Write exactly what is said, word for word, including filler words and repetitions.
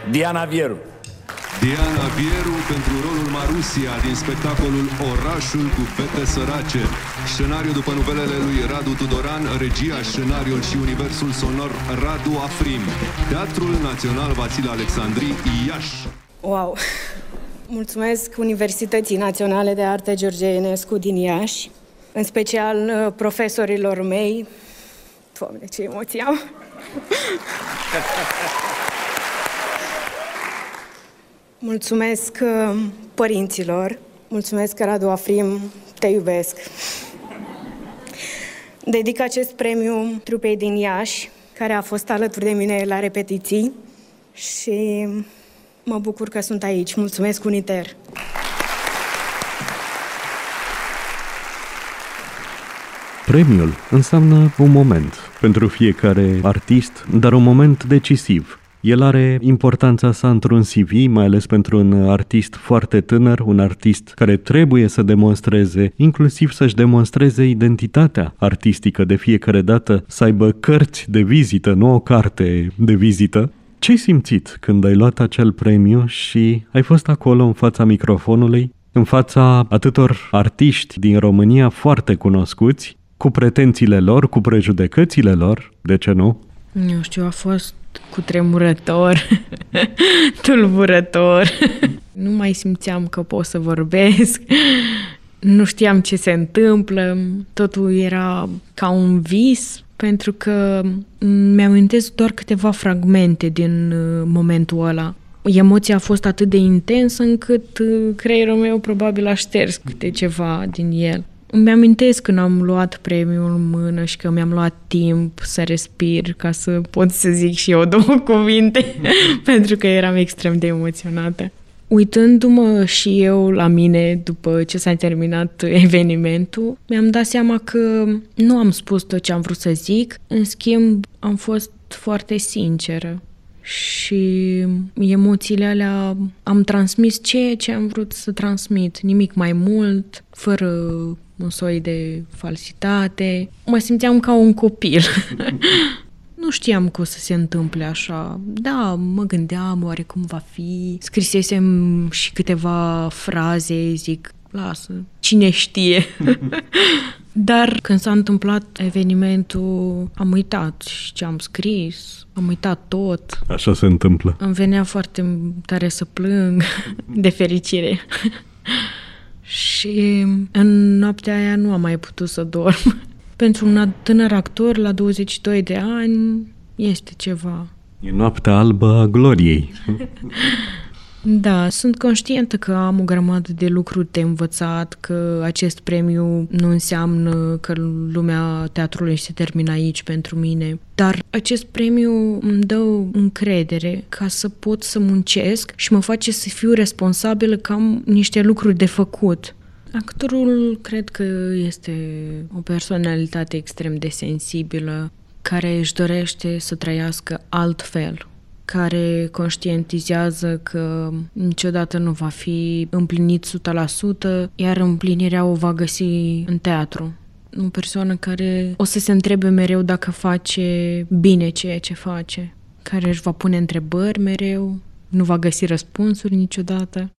Diana Vieru. Diana Vieru pentru rolul Marusia din spectacolul Orașul cu fete sărace. Scenariu după novelele lui Radu Tudoran, regia, scenariul și universul sonor Radu Afrim. Teatrul Național Vasile Alexandrii, Iași. Wow! Mulțumesc Universității Naționale de Arte George Enescu din Iași, în special profesorilor mei. Doamne, ce emoții am! Mulțumesc părinților, mulțumesc Radu Afrim, te iubesc. Dedic acest premiu trupei din Iași, care a fost alături de mine la repetiții și mă bucur că sunt aici. Mulțumesc, Uniter! Premiul înseamnă un moment pentru fiecare artist, dar un moment decisiv. El are importanța sa într-un C V, mai ales pentru un artist foarte tânăr, un artist care trebuie să demonstreze, inclusiv să-și demonstreze identitatea artistică de fiecare dată, să aibă cărți de vizită, nu o carte de vizită. Ce-ai simțit când ai luat acel premiu și ai fost acolo în fața microfonului, în fața atâtor artiști din România foarte cunoscuți, cu pretențiile lor, cu prejudecățile lor, de ce nu? Nu știu, a fost cutremurător, tulburător. Nu mai simțeam că pot să vorbesc, nu știam ce se întâmplă, totul era ca un vis, pentru că mi-amintesc doar câteva fragmente din momentul ăla. Emoția a fost atât de intensă încât creierul meu probabil a șters câte ceva din el. Îmi amintesc când am luat premiul în mână și că mi-am luat timp să respir ca să pot să zic și eu două cuvinte, pentru că eram extrem de emoționată. Uitându-mă și eu la mine după ce s-a terminat evenimentul, mi-am dat seama că nu am spus tot ce am vrut să zic, în schimb am fost foarte sinceră. Și emoțiile alea am transmis ceea ce am vrut să transmit, nimic mai mult, fără un soi de falsitate. Mă simțeam ca un copil. Nu știam că o să se întâmple așa. Da, mă gândeam oare cum va fi. Scrisesem și câteva fraze, zic, lasă, cine știe. Dar când s-a întâmplat evenimentul, am uitat ce am scris, am uitat tot. Așa se întâmplă. Îmi venea foarte tare să plâng de fericire. Și în noaptea aia nu am mai putut să dorm. Pentru un tânăr actor la douăzeci și doi de ani este ceva. E noaptea albă a gloriei. Da, sunt conștientă că am o grămadă de lucruri de învățat, că acest premiu nu înseamnă că lumea teatrului se termină aici pentru mine, dar acest premiu îmi dă încredere ca să pot să muncesc și mă face să fiu responsabilă că am niște lucruri de făcut. Actorul cred că este o personalitate extrem de sensibilă, care își dorește să trăiască altfel, care conștientizează că niciodată nu va fi împlinit o sută la sută, iar împlinirea o va găsi în teatru. O persoană care o să se întrebe mereu dacă face bine ceea ce face, care își va pune întrebări mereu, nu va găsi răspunsuri niciodată.